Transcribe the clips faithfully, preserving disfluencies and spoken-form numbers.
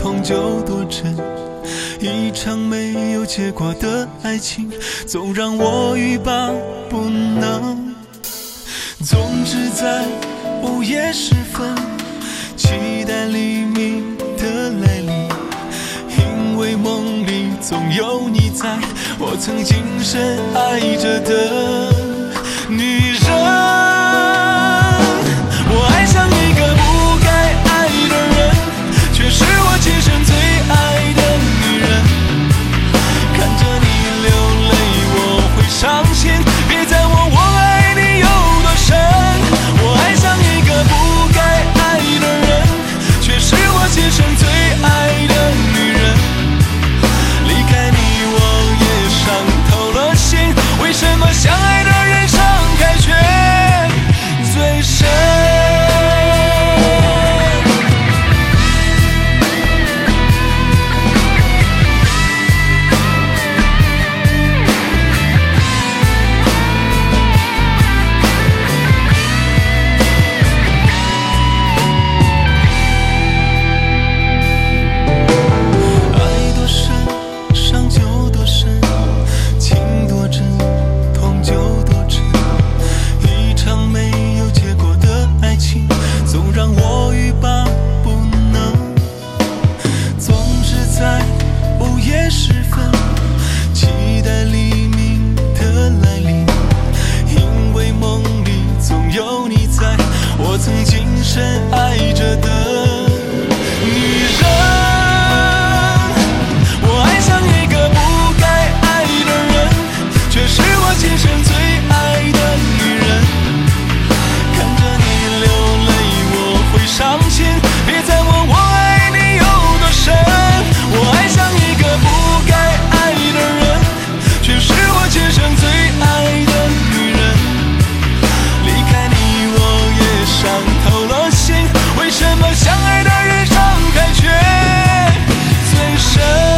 痛就多真。一场没有结果的爱情，总让我欲罢不能。总是在午夜时分，期待黎明的来临，因为梦里总有你在，我曾经深爱着的女人。我爱上一个不该爱的人，却是我今生最爱的女人。看着你流泪我会伤心，别再问我爱你有多深。我爱上一个不该爱的人，却是我今生最爱的女人。离开你我也伤透了心，为什么相爱的人伤开却最深。我曾经深爱着的女人。我爱上一个不该爱的人，却是我今生最爱的女人。看着你流泪我会伤心，别再问我爱你有多深。我爱上一个不该爱的人，却是我今生最爱的女人。离开你我也伤透了心，为什么相爱的人伤开却最深。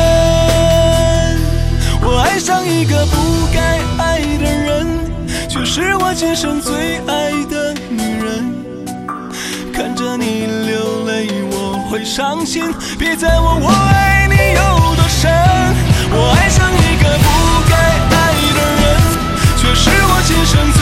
我爱上一个不该爱的人，却是我今生最爱的女人。看着你流泪我会伤心，别再问我爱你有多深。我爱上一个不该爱的人，却是我今生